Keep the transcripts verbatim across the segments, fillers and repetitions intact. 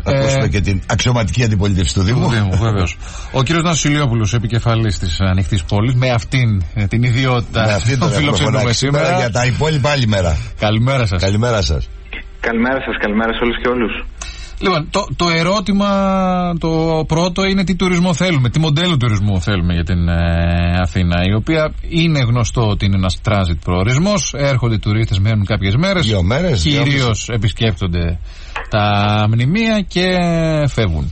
Θα ακούσουμε και την αξιωματική αντιπολίτευση του Δήμου. Βεβαίως. Ο κύριος Νάσος Ηλιόπουλος, επικεφαλής της Ανοιχτής Πόλης, με αυτήν την ιδιότητα. Με αυτήν τον φιλοξενούμε σήμερα. Για τα υπόλοιπα άλλη μέρα. Καλημέρα σας. Καλημέρα σας. Καλημέρα σας, καλημέρα σε όλους και όλους. Λοιπόν, το, το ερώτημα το πρώτο είναι τι τουρισμό θέλουμε, τι μοντέλο τουρισμού θέλουμε για την ε, Αθήνα, η οποία είναι γνωστό ότι είναι ένας transit προορισμός, έρχονται οι τουρίστες, μένουν κάποιες μέρες, δύο μέρες κυρίως επισκέπτονται τα μνημεία και φεύγουν.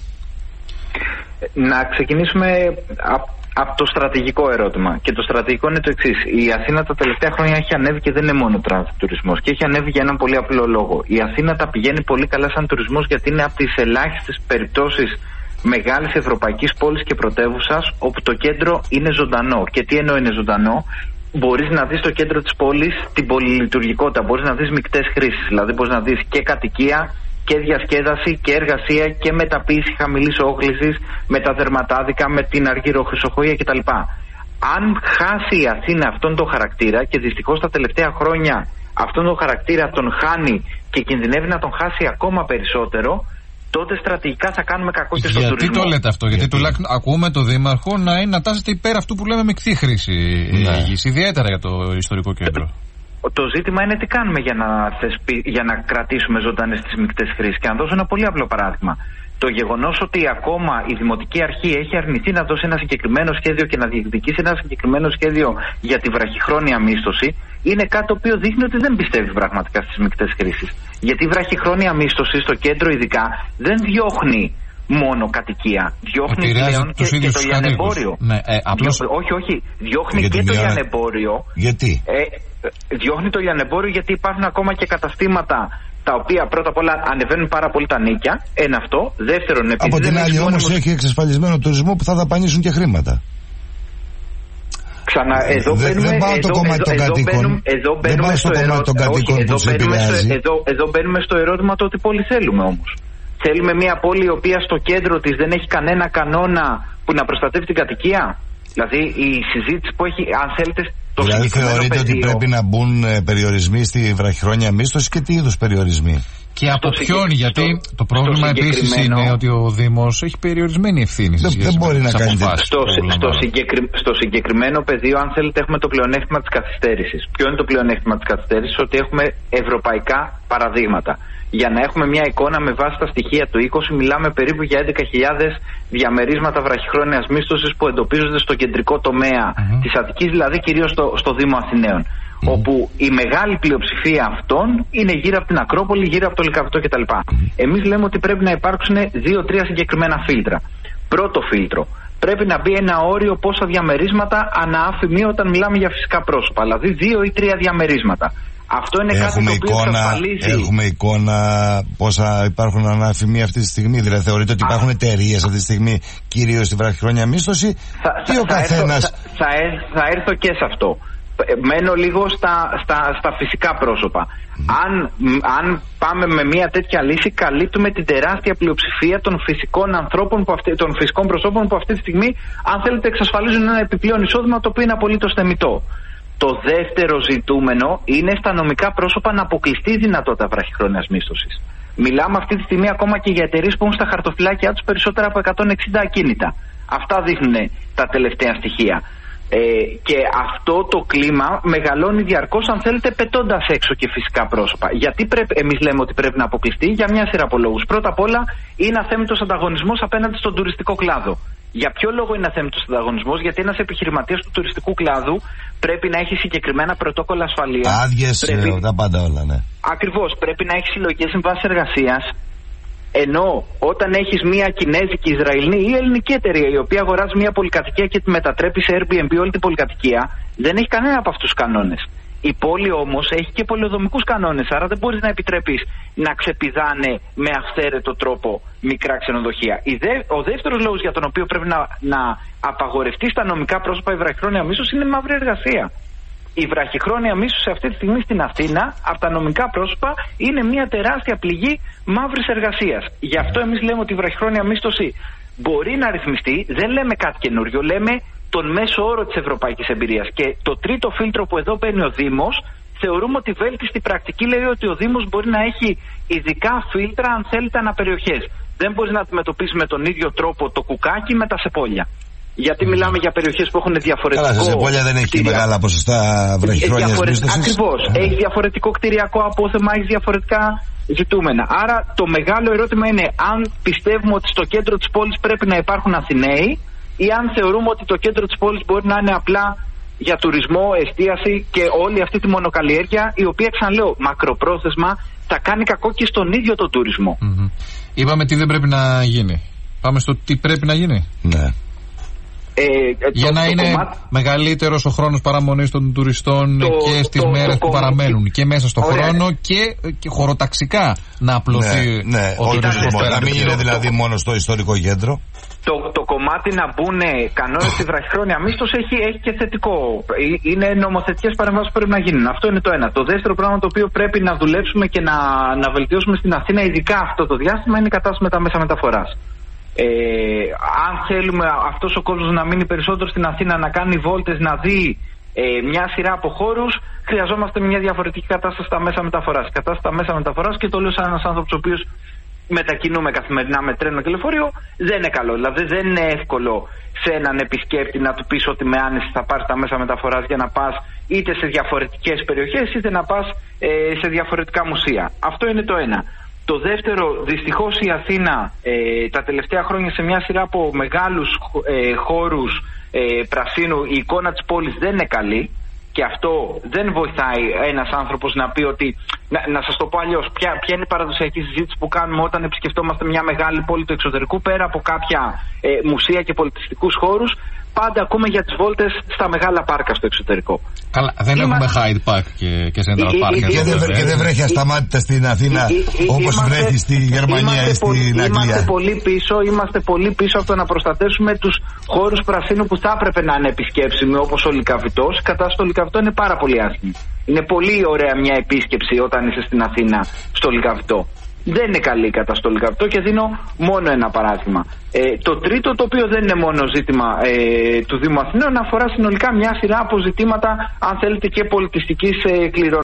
Να ξεκινήσουμε από από το στρατηγικό ερώτημα. Και το στρατηγικό είναι το εξής. Η Αθήνα τα τελευταία χρόνια έχει ανέβει και δεν είναι μόνο transit τουρισμός. Και έχει ανέβει για έναν πολύ απλό λόγο. Η Αθήνα τα πηγαίνει πολύ καλά σαν τουρισμός, γιατί είναι από τις ελάχιστες περιπτώσεις μεγάλης ευρωπαϊκής πόλης και πρωτεύουσας όπου το κέντρο είναι ζωντανό. Και τι εννοώ είναι ζωντανό? Μπορείς να δεις στο κέντρο της πόλης την πολυλειτουργικότητα. Μπορείς να δεις μεικτές χρήσεις. Δηλαδή μπορείς να δεις και κατοικία και διασκέδαση και εργασία και μεταποίηση χαμηλής όχλησης με τα δερματάδικα, με την αργυροχρυσοκοΐα κτλ. Αν χάσει η Αθήνα αυτόν τον χαρακτήρα, και δυστυχώς τα τελευταία χρόνια αυτόν τον χαρακτήρα τον χάνει και κινδυνεύει να τον χάσει ακόμα περισσότερο, τότε στρατηγικά θα κάνουμε κακό και στον γιατί τουρισμό. Γιατί το λέτε αυτό? Γιατί, γιατί τουλάχιστον ακούμε το Δήμαρχο να, είναι, να τάσεται υπέρ αυτού που λέμε μεικτή χρήση, ναι. γης, ιδιαίτερα για το ιστορικό κέντρο. Το ζήτημα είναι τι κάνουμε για να, θεσπι... για να κρατήσουμε ζωντανές τις μεικτές χρήσεις. Και να δώσω ένα πολύ απλό παράδειγμα. Το γεγονός ότι ακόμα η Δημοτική Αρχή έχει αρνηθεί να δώσει ένα συγκεκριμένο σχέδιο και να διεκδικήσει ένα συγκεκριμένο σχέδιο για τη βραχυχρόνια μίσθωση είναι κάτι το οποίο δείχνει ότι δεν πιστεύει πραγματικά στις μεικτές χρήσεις. Γιατί η βραχυχρόνια μίσθωση στο κέντρο ειδικά δεν διώχνει μόνο κατοικία. Διώχνει πλέον και, και το λιανεμπόριο. Ναι, ε, απλώς... Διώ... Όχι, όχι. Διώχνει γιατί και μια... το λιανεμπόριο. Γιατί? Ε, διώχνει το λιανεμπόριο γιατί υπάρχουν ακόμα και καταστήματα τα οποία πρώτα απ' όλα ανεβαίνουν πάρα πολύ τα νίκια. Ένα αυτό. Δεύτερον, επειδή από την άλλη όμως μόνιμος... έχει εξασφαλισμένο τουρισμό που θα δαπανίσουν και χρήματα. Ξανά, εδώ Δε, μπαίνουμε, δεν πάω εδώ, το κομμάτι των κατοίκων. Εδώ μπαίνουμε στο ερώτημα που σε επηρεάζει. Εδώ, εδώ μπαίνουμε στο ερώτημα το ότι πόλη θέλουμε όμως. Θέλουμε μια πόλη η οποία στο κέντρο της δεν έχει κανένα κανόνα που να προστατεύει την κατοικία. Δηλαδή η συζήτηση που έχει, αν θέλετε, το δηλαδή θεωρείτε πεδίο, ότι πρέπει να μπουν περιορισμοί στη βραχυχρόνια μίσθωση και τι είδους περιορισμοί? Και από ποιον, γιατί στο, το πρόβλημα επίσης είναι ότι ο Δήμος έχει περιορισμένη ευθύνη. Δεν, δεν μπορεί να κάνει στο, στο, συγκεκρι, στο συγκεκριμένο πεδίο, αν θέλετε, έχουμε το πλεονέκτημα της καθυστέρησης. Ποιο είναι το πλεονέκτημα της καθυστέρησης? Ότι έχουμε ευρωπαϊκά παραδείγματα. Για να έχουμε μια εικόνα με βάση τα στοιχεία του είκοσι, μιλάμε περίπου για έντεκα χιλιάδες διαμερίσματα βραχυχρόνιας μίσθωσης που εντοπίζονται στο κεντρικό τομέα mm-hmm. της Αττικής, δηλαδή κυρίως στο, στο Δήμο Αθηναίων. Mm-hmm. Όπου η μεγάλη πλειοψηφία αυτών είναι γύρω από την Ακρόπολη, γύρω από το Λυκαβητό κτλ. Mm-hmm. Εμείς λέμε ότι πρέπει να υπάρξουν δύο-τρία συγκεκριμένα φίλτρα. Πρώτο φίλτρο. Πρέπει να μπει ένα όριο πόσα διαμερίσματα ανά αφημί όταν μιλάμε για φυσικά πρόσωπα. Δηλαδή δύο ή τρία διαμερίσματα. Αυτό είναι έχουμε κάτι το οποίο εικόνα, εξασφαλίζει. Έχουμε εικόνα πόσα υπάρχουν αναφημοί αυτή τη στιγμή. Δηλαδή θεωρείτε ότι υπάρχουν εταιρείες αυτή τη στιγμή κυρίως στη βραχυχρόνια μίσθωση? Θα, ή ο θα, καθένας... έρθω, θα, θα, θα έρθω και σε αυτό. Μένω λίγο στα, στα, στα φυσικά πρόσωπα. Mm. Αν, αν πάμε με μια τέτοια λύση, καλύπτουμε την τεράστια πλειοψηφία των φυσικών ανθρώπων, που αυτή, των φυσικών προσώπων που αυτή τη στιγμή, αν θέλετε, εξασφαλίζουν ένα επιπλέον εισόδημα το οποίο είναι απολύτως θεμιτό. Το δεύτερο ζητούμενο είναι στα νομικά πρόσωπα να αποκλειστεί η δυνατότητα βραχυχρόνιας μίσθωσης. Μιλάμε αυτή τη στιγμή ακόμα και για εταιρείες που έχουν στα χαρτοφυλάκια τους περισσότερα από εκατόν εξήντα ακίνητα. Αυτά δείχνουν τα τελευταία στοιχεία. Ε, και αυτό το κλίμα μεγαλώνει διαρκώς, αν θέλετε, πετώντας έξω και φυσικά πρόσωπα. Γιατί πρέπει, εμείς λέμε ότι πρέπει να αποκλειστεί? Για μια σειρά από λόγους. Πρώτα απ' όλα είναι αθέμητος ανταγωνισμός απέναντι στον τουριστικό κλάδο. Για ποιο λόγο είναι αθέμητος ανταγωνισμός? Γιατί ένας επιχειρηματίας του τουριστικού κλάδου πρέπει να έχει συγκεκριμένα πρωτόκολλα ασφαλείας. Άδειες, πρέπει... τα πάντα όλα, ναι. Ακριβώς. Πρέπει να έχει συλλογικές συμβάσεις εργασίας. Ενώ όταν έχεις μια κινέζικη, ισραηλινή ή ελληνική εταιρεία η οποία αγοράζει μια πολυκατοικία και τη μετατρέπει σε Airbnb όλη την πολυκατοικία, δεν έχει κανένα από αυτούς τους κανόνες. Η πόλη όμως έχει και πολεοδομικούς κανόνες, άρα δεν μπορείς να επιτρέπεις να ξεπηδάνε με αυθαίρετο τρόπο μικρά ξενοδοχεία. Δε, ο δεύτερος λόγος για τον οποίο πρέπει να, να απαγορευτεί στα νομικά πρόσωπα η βραχυχρόνια μίσθωση είναι η μαύρη εργασία. Η βραχυχρόνια μίσθωση αυτή τη στιγμή στην Αθήνα, από τα νομικά πρόσωπα, είναι μια τεράστια πληγή μαύρης εργασίας. Γι' αυτό εμείς λέμε ότι η βραχυχρόνια μίσθωση μπορεί να ρυθμιστεί, δεν λέμε κάτι καινούριο, λέμε τον μέσο όρο της ευρωπαϊκής εμπειρίας. Και το τρίτο φίλτρο που εδώ παίρνει ο Δήμος, θεωρούμε ότι η βέλτιστη πρακτική λέει ότι ο Δήμος μπορεί να έχει ειδικά φίλτρα, αν θέλετε, αναπεριοχές. δεν μπορείς να αντιμετωπίσεις με τον ίδιο τρόπο το Κουκάκι με τα Σεπόλια. Γιατί μιλάμε για περιοχές που έχουν διαφορετικό. Καλά, σε Σεπόλια δεν έχει κτηριακό... μεγάλα ποσοστά βραχυχρόνιας διαφορε... μίσθωσης. Ακριβώς. Ε. Έχει διαφορετικό κτηριακό απόθεμα, έχει διαφορετικά ζητούμενα. Άρα το μεγάλο ερώτημα είναι αν πιστεύουμε ότι στο κέντρο της πόλης πρέπει να υπάρχουν Αθηναίοι ή αν θεωρούμε ότι το κέντρο της πόλης μπορεί να είναι απλά για τουρισμό, εστίαση και όλη αυτή τη μονοκαλλιέργεια, η οποία, ξαναλέω, μακροπρόθεσμα θα κάνει κακό και στον ίδιο τον τουρισμό. Mm-hmm. Είπαμε τι δεν πρέπει να γίνει. Πάμε στο τι πρέπει να γίνει. Ναι. Ε, για το, να το είναι κομμάτι... μεγαλύτερος ο χρόνος παραμονής των τουριστών το, και στις το, μέρες το, που το, παραμένουν και μέσα στο ωραία. χρόνο και, και χωροταξικά να απλωθεί ναι, ναι, ο τουρισμός. Να μην είναι δηλαδή μόνο στο ιστορικό κέντρο. Το, το κομμάτι να μπουν κανόνες στη βραχυχρόνια μίσθωση έχει, έχει και θετικό. Είναι νομοθετικές παρεμβάσεις που πρέπει να γίνουν. Αυτό είναι το ένα. Το δεύτερο πράγμα το οποίο πρέπει να δουλέψουμε και να, να βελτιώσουμε στην Αθήνα, ειδικά αυτό το διάστημα, είναι η κατάσταση με τα μέσα μεταφοράς. Ε, αν θέλουμε αυτός ο κόσμος να μείνει περισσότερο στην Αθήνα, να κάνει βόλτες, να δει ε, μια σειρά από χώρους, χρειαζόμαστε μια διαφορετική κατάσταση στα μέσα μεταφοράς. Η κατάσταση στα μέσα μεταφοράς, και το λέω σαν ένας άνθρωπος ο οποίος μετακινούμε καθημερινά με τρένο και λεωφορείο, δεν είναι καλό. Δηλαδή δεν είναι εύκολο σε έναν επισκέπτη να του πεις ότι με άνεση θα πάρεις τα μέσα μεταφοράς για να πας είτε σε διαφορετικές περιοχές είτε να πας ε, σε διαφορετικά μουσεία. Αυτό είναι το ένα. Το δεύτερο, δυστυχώς η Αθήνα ε, τα τελευταία χρόνια σε μια σειρά από μεγάλους ε, χώρους ε, πρασίνου, η εικόνα της πόλης δεν είναι καλή. Και αυτό δεν βοηθάει ένας άνθρωπος να πει ότι. Να, να σας το πω αλλιώς, ποια, ποια είναι η παραδοσιακή συζήτηση που κάνουμε όταν επισκεφτόμαστε μια μεγάλη πόλη του εξωτερικού, πέρα από κάποια ε, μουσεία και πολιτιστικούς χώρους, πάντα ακούμε για τις βόλτες στα μεγάλα πάρκα στο εξωτερικό. Καλά, δεν Είμα... έχουμε Hyde Park και, και Central Park. Και, και, δε, και δεν βρέχει ασταμάτητα στην Αθήνα όπως βρέχει στη Γερμανία ή στην Αγγλία. Είμαστε πολύ πίσω, είμαστε πολύ πίσω από το να προστατεύσουμε τους χώρους πρασίνου που θα έπρεπε να είναι επισκέψιμοι, όπως ο Λυκαβητός. Η κατάσταση στο Λυκαβητό είναι πάρα πολύ άσχημη. Είναι πολύ ωραία μια επίσκεψη όταν είσαι στην Αθήνα στο Λυκαβητό. Δεν είναι καλή η κατάσταση στο Λυκαβητό και δίνω μόνο ένα παράδειγμα. Ε, το τρίτο, το οποίο δεν είναι μόνο ζήτημα ε, του Δήμου Αθηναίων, αφορά συνολικά μια σειρά από ζητήματα, αν θέλετε, και πολιτιστικής ε, κληρονομιάς.